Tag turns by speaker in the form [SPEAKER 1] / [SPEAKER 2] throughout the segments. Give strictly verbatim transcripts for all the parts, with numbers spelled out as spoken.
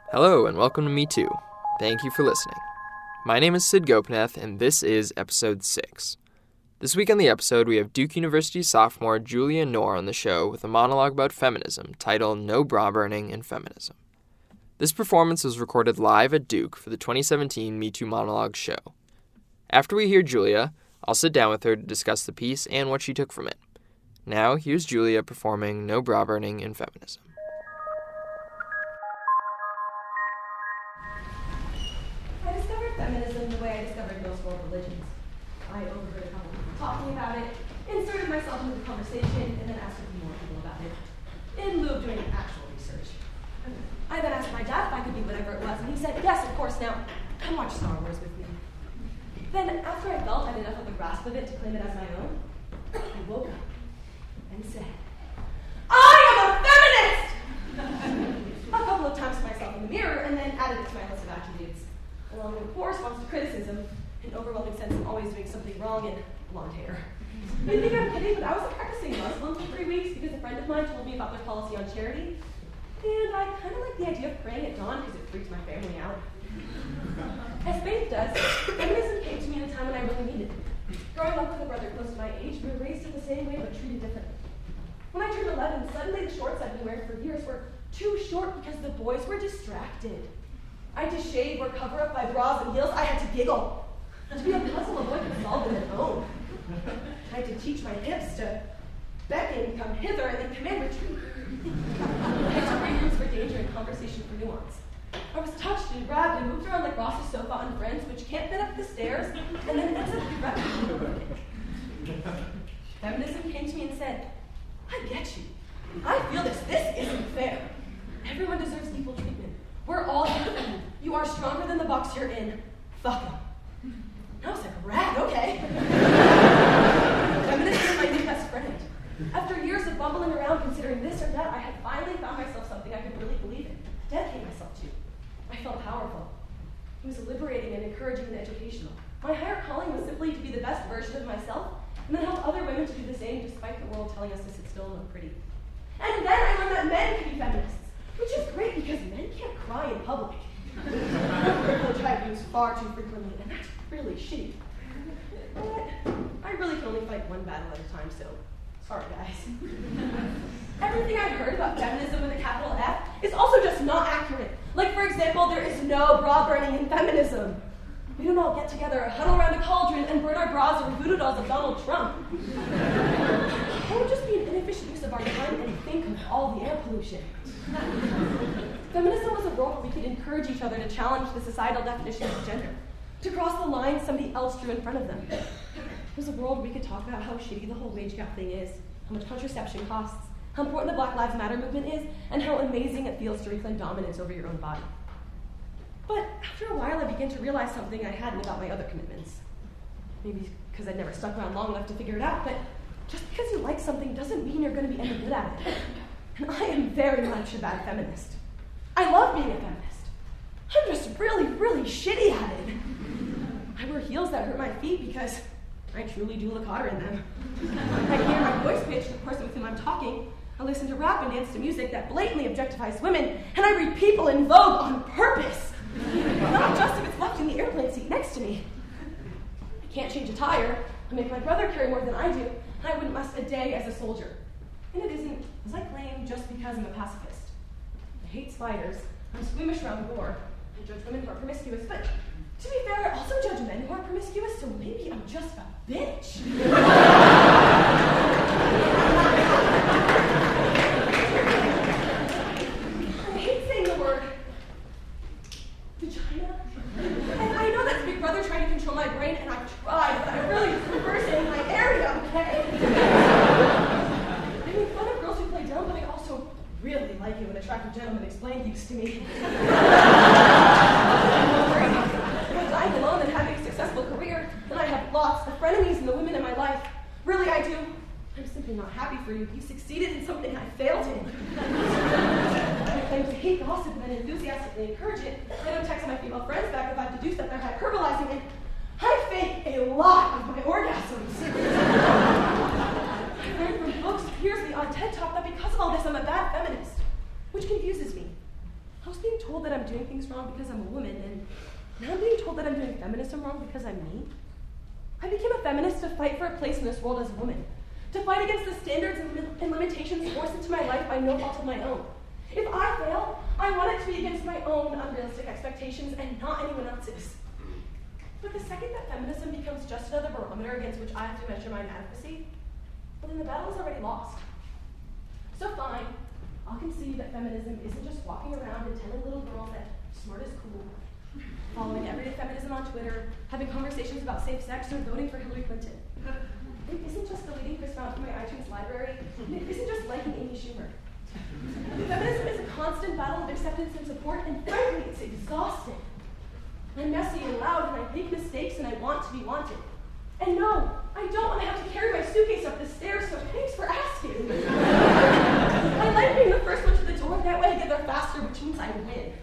[SPEAKER 1] Hello and welcome to Me Too. Thank you for listening. My name is Sid Gopinath and this is episode six. This week on the episode we have Duke University sophomore Julia Knorr on the show with a monologue about feminism titled No Bra Burning in Feminism. This performance was recorded live at Duke for the twenty seventeen Me Too Monologue show. After we hear Julia, I'll sit down with her to discuss the piece and what she took from it. Now, here's Julia performing No Bra Burning in Feminism.
[SPEAKER 2] I discovered feminism the way I discovered most world religions. I overheard a couple of people talking about it, inserted myself into the conversation, and then asked a few more people about it, in lieu of doing actual research. I then asked my dad if I could be whatever it was, and he said, yes, of course, now, come watch Star Wars with me. Then, after I felt I had enough of a grasp of it to claim it as my own, I woke up and said, I am a feminist! A couple of times to myself in the mirror, and then added it to my list of attributes, along with a poor response to criticism, an overwhelming sense of always doing something wrong, and blonde hair. You think I'm kidding, but I was practicing Muslim for three weeks because a friend of mine told me about their policy on charity, and I kind of like the idea of praying at dawn because it freaks my family out. As faith does, feminism came to me in a time when I really needed it. Growing up with a brother close to my age, we were raised in the same way but treated differently. When I turned eleven, suddenly the shorts I'd been wearing for years were too short because the boys were distracted. I had to shave or cover up my bras and heels. I had to giggle. To be a puzzle, a boy could solve it at home. I had to teach my hips to beckon, come hither, and then command retreat. I had to read rooms for danger and conversation for nuance. I was touched and grabbed and moved around like Ross's sofa on Friends, which can't fit up the stairs, and then ends up directly. Feminism came to me and said, I get you. I feel this. This isn't fair. Everyone deserves equal treatment. We're all human. You are stronger than the box you're in. Fuck them. I was like, rad, okay. Feminism is my new best friend. After years of bumbling around considering this or that, I had finally found myself something I could really believe in, dedicate myself to. I felt powerful. It was liberating and encouraging and educational. My higher calling was simply to be the best version of myself and then help other women to do the same despite the world telling us to sit still and look pretty. And then I learned that men can be feminists, which is great because men can't cry in public. Privilege I use far too frequently, and that's really shitty. But I really can only fight one battle at a time, so sorry guys. Everything I've heard about feminism with a capital F is also just not accurate. Like, for example, there is no bra burning in feminism. We don't all get together, huddle around a cauldron, and burn our bras or voodoo dolls of Donald Trump. That would just be an inefficient use of our time and think of all the air pollution. Feminism was a world where we could encourage each other to challenge the societal definitions of gender, to cross the line somebody else drew in front of them. It was a world where we could talk about how shitty the whole wage gap thing is, how much contraception costs, how important the Black Lives Matter movement is, and how amazing it feels to reclaim dominance over your own body. But after a while, I began to realize something I hadn't about my other commitments. Maybe because I'd never stuck around long enough to figure it out, but just because you like something doesn't mean you're going to be any good at it. And I am very much a bad feminist. I love being a feminist. I'm just really, really shitty at it. I wear heels that hurt my feet because I truly do look hotter in them. I hear my voice pitch to the person with whom I'm talking. I listen to rap and dance to music that blatantly objectifies women, and I read People in Vogue on purpose. Not just if it's left in the airplane seat next to me. I can't change a tire. I make my brother carry more than I do, and I wouldn't last a day as a soldier. And it isn't, as I claim, just because I'm a pacifist. I hate spiders. I'm squeamish around war. I judge women who are promiscuous, but to be fair, I also judge men who are promiscuous, so maybe I'm just a bitch. I hate saying the word vagina. And I know that's Big Brother trying to control my brain, and I've tried, but I really prefer saying my area, okay? I make fun of girls who play dumb, but I also really like it when attractive gentlemen explain things to me. I'm alone and having a successful career, and I have lots of frenemies in the women in my life. Really, I do. I'm simply not happy for you. You succeeded in something I failed in. I claim to hate gossip and then enthusiastically encourage it. I don't text my female friends back if I have to do stuff they're hyperbolizing, and I fake a lot of my orgasms. I learned from books, peers, the odd TED Talk that because of all this, I'm a bad feminist, which confuses me. I was being told that I'm doing because I'm a woman, and now I'm being told that I'm doing feminism wrong because I'm me. I became a feminist to fight for a place in this world as a woman, to fight against the standards and, and limitations forced into my life by no fault of my own. If I fail, I want it to be against my own unrealistic expectations and not anyone else's. But the second that feminism becomes just another barometer against which I have to measure my inadequacy, well, then the battle is already lost. So fine, I'll concede that feminism isn't just walking around and telling little girls that smart is cool, following everyday feminism on Twitter, having conversations about safe sex, or voting for Hillary Clinton. It isn't just deleting Chris Brown from my iTunes library, and it isn't just liking Amy Schumer. Feminism is a constant battle of acceptance and support, and frankly, it's exhausting. I'm messy and loud, and I make mistakes, and I want to be wanted. And no, I don't want to have to carry my suitcase up the stairs, so thanks for asking. I like being the first one to the door, that way I get there faster, which means I win.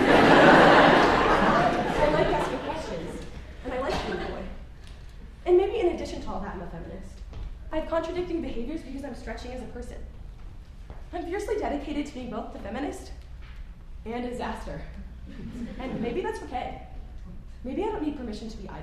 [SPEAKER 2] I like asking questions, and I like being a boy. And maybe in addition to all that, I'm a feminist. I have contradicting behaviors because I'm stretching as a person. I'm fiercely dedicated to being both the feminist and a disaster. And maybe that's okay. Maybe I don't need permission to be either.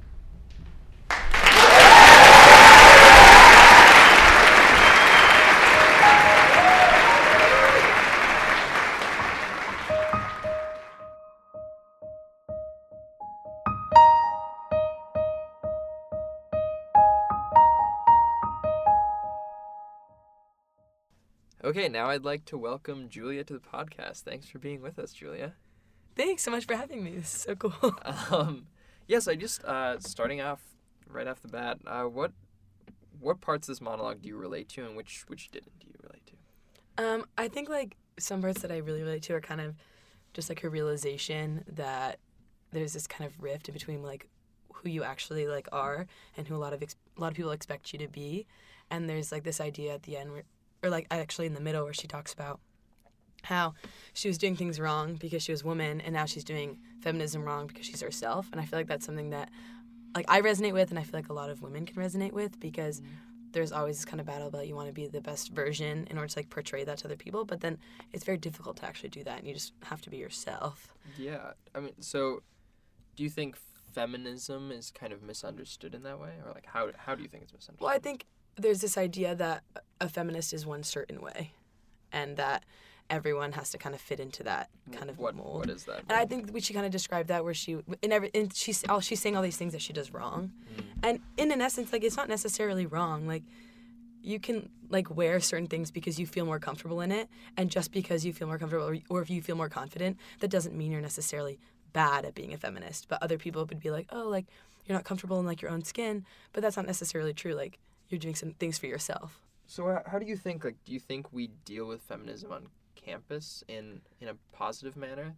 [SPEAKER 1] Okay, now I'd like to welcome Julia to the podcast. Thanks for being with us, Julia.
[SPEAKER 3] Thanks so much for having me. This is so cool.
[SPEAKER 1] um, yes, I just, uh, starting off right off the bat, uh, what what parts of this monologue do you relate to, and which, which didn't do you relate to?
[SPEAKER 3] Um, I think, like, some parts that I really relate to are kind of just, like, her realization that there's this kind of rift in between, like, who you actually, like, are and who a lot of ex- a lot of people expect you to be. And there's, like, this idea at the end where, or like actually in the middle, where she talks about how she was doing things wrong because she was a woman, and now she's doing feminism wrong because she's herself. And I feel like that's something that, like, I resonate with, and I feel like a lot of women can resonate with, because there's always this kind of battle about you want to be the best version in order to, like, portray that to other people, but then it's very difficult to actually do that, and you just have to be yourself.
[SPEAKER 1] Yeah, I mean, so do you think feminism is kind of misunderstood in that way, or like how how do you think it's misunderstood?
[SPEAKER 3] Well, I think there's this idea that a feminist is one certain way, and that everyone has to kind of fit into that kind of
[SPEAKER 1] what,
[SPEAKER 3] mold.
[SPEAKER 1] What is that?
[SPEAKER 3] And I think we should kind of describe that, where she, in every, and she's, all, she's saying all these things that she does wrong.
[SPEAKER 1] Mm.
[SPEAKER 3] And in an essence, like, it's not necessarily wrong. Like, you can, like, wear certain things because you feel more comfortable in it, and just because you feel more comfortable, or, or if you feel more confident, that doesn't mean you're necessarily bad at being a feminist. But other people would be like, oh, like, you're not comfortable in, like, your own skin, but that's not necessarily true. Like, you're doing some things for yourself.
[SPEAKER 1] So uh, how do you think, like, do you think we deal with feminism on campus in in a positive manner?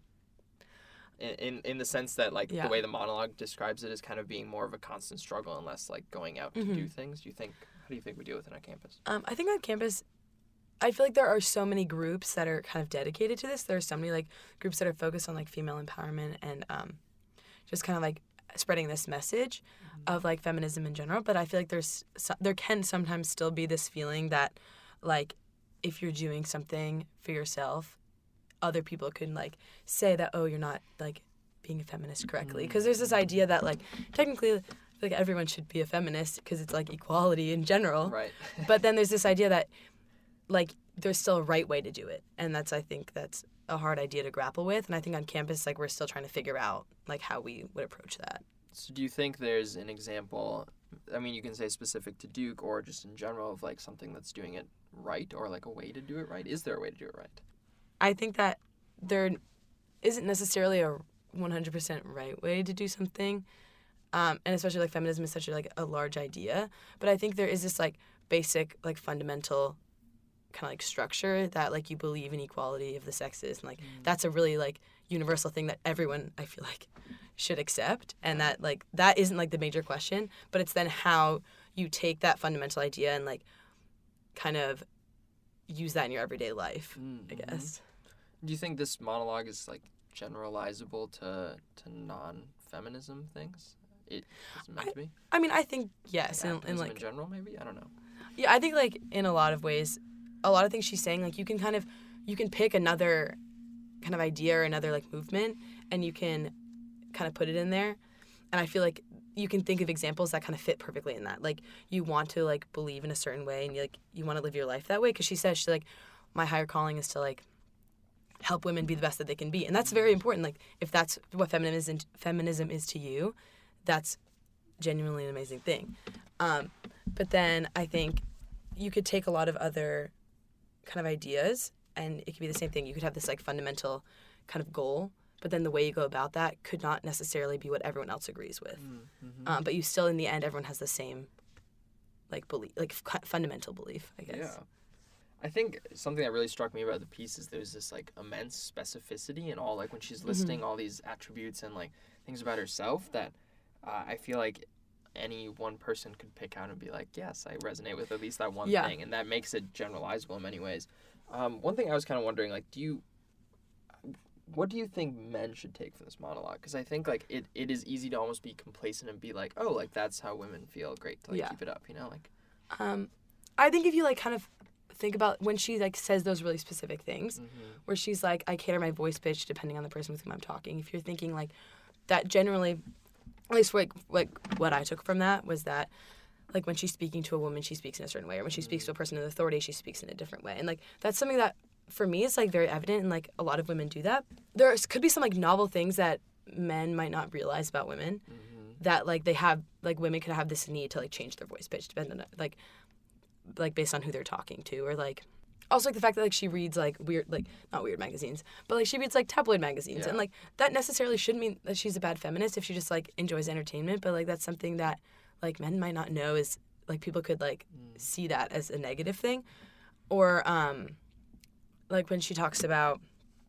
[SPEAKER 1] In in, in the sense that, like,
[SPEAKER 3] yeah.
[SPEAKER 1] the way the monologue describes it is kind of being more of a constant struggle and less, like, going out to
[SPEAKER 3] mm-hmm.
[SPEAKER 1] do things. Do you think, how do you think we deal with it on campus?
[SPEAKER 3] Um, I think on campus, I feel like there are so many groups that are kind of dedicated to this. There are so many, like, groups that are focused on, like, female empowerment and um, just kind of, like, spreading this message mm-hmm. of, like, feminism in general. But I feel like there's there can sometimes still be this feeling that, like, if you're doing something for yourself, other people can, like, say that, oh, you're not, like, being a feminist correctly. Because there's this idea that, like, technically, I feel like everyone should be a feminist because it's, like, equality in general.
[SPEAKER 1] Right.
[SPEAKER 3] But then there's this idea that, like, there's still a right way to do it. And that's, I think, that's a hard idea to grapple with. And I think on campus, like, we're still trying to figure out, like, how we would approach that.
[SPEAKER 1] So do you think there's an example, I mean, you can say specific to Duke or just in general, of, like, something that's doing it right, or, like, a way to do it right? Is there a way to do it right?
[SPEAKER 3] I think that there isn't necessarily a one hundred percent right way to do something. Um, and especially, like, feminism is such a, like, a large idea. But I think there is this, like, basic, like, fundamental kind of, like, structure that, like, you believe in equality of the sexes. And, like, mm. that's a really, like, universal thing that everyone, I feel like, should accept. And that, like, that isn't, like, the major question. But it's then how you take that fundamental idea and, like, kind of use that in your everyday life, mm-hmm. I guess.
[SPEAKER 1] Do you think this monologue is, like, generalizable to to non-feminism things? It is meant
[SPEAKER 3] I,
[SPEAKER 1] to be?
[SPEAKER 3] I mean, I think yes.
[SPEAKER 1] Like,
[SPEAKER 3] in, in, like,
[SPEAKER 1] in general, maybe? I don't know.
[SPEAKER 3] Yeah, I think, like, in a lot of ways, a lot of things she's saying, like, you can kind of, you can pick another kind of idea or another like movement, and you can kind of put it in there. And I feel like you can think of examples that kind of fit perfectly in that. Like, you want to like believe in a certain way, and you like you want to live your life that way. Because she says, she's like, my higher calling is to like help women be the best that they can be, and that's very important. Like, if that's what feminism feminism is to you, that's genuinely an amazing thing. Um, but then I think you could take a lot of other kind of ideas, and it could be the same thing. You could have this like fundamental kind of goal, but then the way you go about that could not necessarily be what everyone else agrees with. Mm-hmm. Um, but you still, in the end, everyone has the same like belief, like f- fundamental belief, I guess.
[SPEAKER 1] Yeah. I think something that really struck me about the piece is there's this like immense specificity in all, like when she's listing mm-hmm. all these attributes and like things about herself that uh, I feel like any one person could pick out and be like, yes, I resonate with at least that one yeah. thing, and that makes it generalizable in many ways. Um, one thing I was kind of wondering, like, do you, what do you think men should take from this monologue? Because I think like it, it is easy to almost be complacent and be like, oh, like that's how women feel, great to like yeah. keep it up, you know, like.
[SPEAKER 3] Um, I think if you like kind of think about when she like says those really specific things, mm-hmm. where she's like, I cater my voice pitch depending on the person with whom I'm talking. If you're thinking like that, generally, at least like like what I took from that was that like when she's speaking to a woman, she speaks in a certain way, or when she mm-hmm. speaks to a person in authority, she speaks in a different way, and like that's something that for me is like very evident, and like a lot of women do that. There could be some like novel things that men might not realize about women, mm-hmm. that like they have like women could have this need to like change their voice pitch depending on like like based on who they're talking to, or like also like the fact that like she reads like weird like not weird magazines, but like she reads like tabloid magazines, yeah. and like that necessarily shouldn't mean that she's a bad feminist if she just like enjoys entertainment, but like that's something that like men might not know is like people could like mm. see that as a negative thing. Or um like when she talks about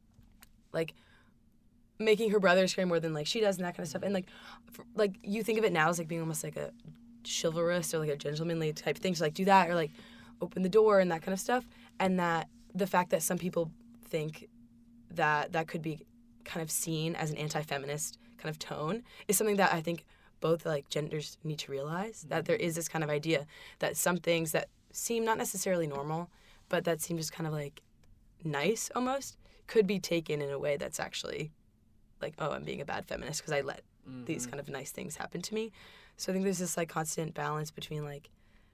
[SPEAKER 3] like making her brothers care more than like she does and that kind of stuff, and like for, like you think of it now as like being almost like a chivalrous or like a gentlemanly type thing to like do that or like open the door and that kind of stuff, and that the fact that some people think that that could be kind of seen as an anti-feminist kind of tone is something that I think both like genders need to realize, that there is this kind of idea that some things that seem not necessarily normal but that seem just kind of like nice almost could be taken in a way that's actually like, oh, I'm being a bad feminist because I let mm-hmm. these kind of nice things happen to me. So I think there's this like constant balance between like,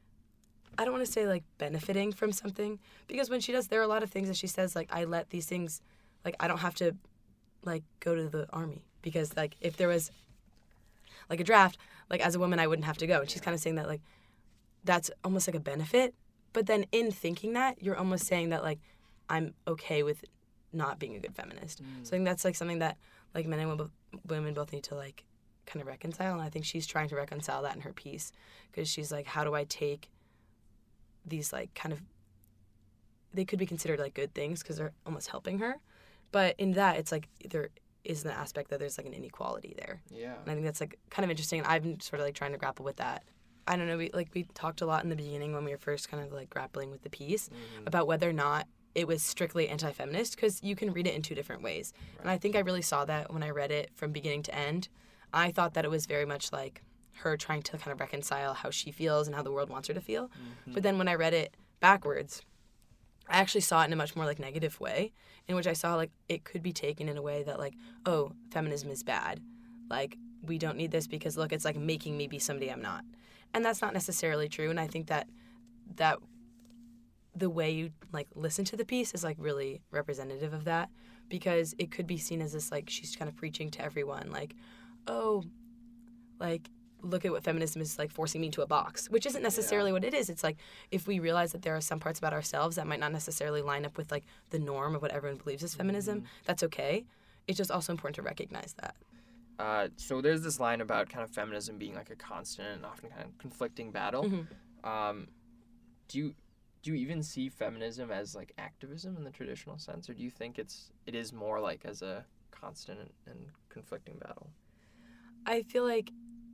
[SPEAKER 3] I don't want to say like benefiting from something, because when she does, there are a lot of things that she says like, I let these things, like I don't have to like go to the army because like if there was like a draft, like as a woman I wouldn't have to go. And she's kind of saying that like that's almost like a benefit, but then in thinking that you're almost saying that like I'm okay with not being a good feminist. Mm. So I think that's like something that like men and w- women both need to like kind of reconcile, and I think she's trying to reconcile that in her piece, because she's like, how do I take these like kind of, they could be considered like good things because they're almost helping her, but in that it's like there is an aspect that there's like an inequality there.
[SPEAKER 1] Yeah. And
[SPEAKER 3] I think that's like kind of interesting, and I've been sort of like trying to grapple with that. I don't know, we like we talked a lot in the beginning when we were first kind of like grappling with the piece mm-hmm. about whether or not it was strictly anti-feminist, because you can read it in two different ways. Right. And I think I really saw that when I read it from beginning to end. I thought that it was very much like her trying to kind of reconcile how she feels and how the world wants her to feel. Mm-hmm. But then when I read it backwards, I actually saw it in a much more like negative way, in which I saw like it could be taken in a way that like, oh, feminism is bad. Like, we don't need this because look, it's like making me be somebody I'm not. And that's not necessarily true. And I think that that the way you like listen to the piece is like really representative of that, because it could be seen as this like she's kind of preaching to everyone like, oh, like look at what feminism is like forcing me into a box, which isn't necessarily yeah. what it is. It's like if we realize that there are some parts about ourselves that might not necessarily line up with like the norm of what everyone believes is feminism, mm-hmm. that's okay. It's just also important to recognize that.
[SPEAKER 1] Uh, so there's this line about kind of feminism being like a constant and often kind of conflicting battle. Mm-hmm. Um, do you do you even see feminism as like activism in the traditional sense, or do you think it's it is more like as a constant and, and conflicting battle?
[SPEAKER 3] I feel like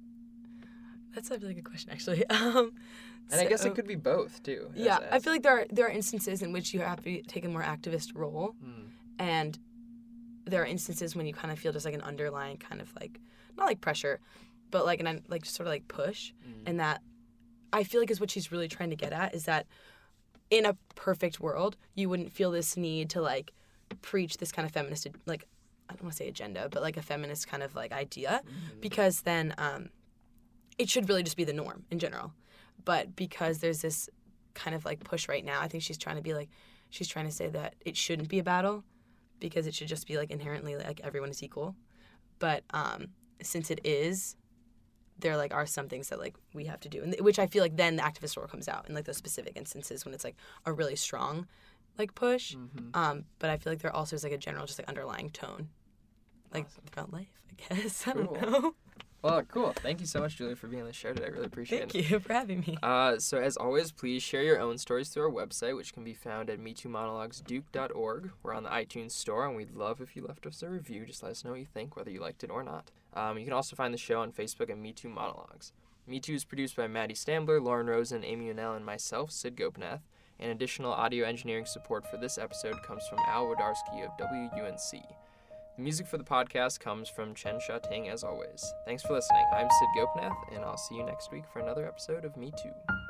[SPEAKER 3] that's a really good question, actually. Um,
[SPEAKER 1] and so, I guess it could be both too.
[SPEAKER 3] Yeah,
[SPEAKER 1] as, as...
[SPEAKER 3] I feel like there are there are instances in which you have to take a more activist role, mm. and there are instances when you kind of feel just like an underlying kind of like not like pressure, but like an like sort of like push, mm. and that I feel like is what she's really trying to get at, is that in a perfect world you wouldn't feel this need to like preach this kind of feminist, like, I don't want to say agenda, but like a feminist kind of like idea, mm-hmm. because then um, it should really just be the norm in general. But because there's this kind of like push right now, I think she's trying to be like, she's trying to say that it shouldn't be a battle because it should just be like inherently like everyone is equal. But um, since it is, there like are some things that like we have to do, and which I feel like then the activist role comes out in like those specific instances when it's like a really strong like push. Mm-hmm. Um, but I feel like there also is like a general just like underlying tone, like awesome. Throughout life, I guess. I
[SPEAKER 1] cool.
[SPEAKER 3] don't know.
[SPEAKER 1] Well, cool. Thank you so much, Julia, for being on the show today. I really appreciate
[SPEAKER 3] Thank
[SPEAKER 1] it.
[SPEAKER 3] Thank you for having me.
[SPEAKER 1] Uh, so as always, please share your own stories through our website, which can be found at me too monologues duke dot org. We're on the iTunes store, and we'd love if you left us a review. Just let us know what you think, whether you liked it or not. Um, you can also find the show on Facebook at Me Too Monologues. Me Too is produced by Maddie Stambler, Lauren Rosen, Amy Unell, and myself, Sid Gopinath. And additional audio engineering support for this episode comes from Al Wodarski of W U N C. The music for the podcast comes from Chen Shating, as always. Thanks for listening. I'm Sid Gopinath, and I'll see you next week for another episode of Me Too.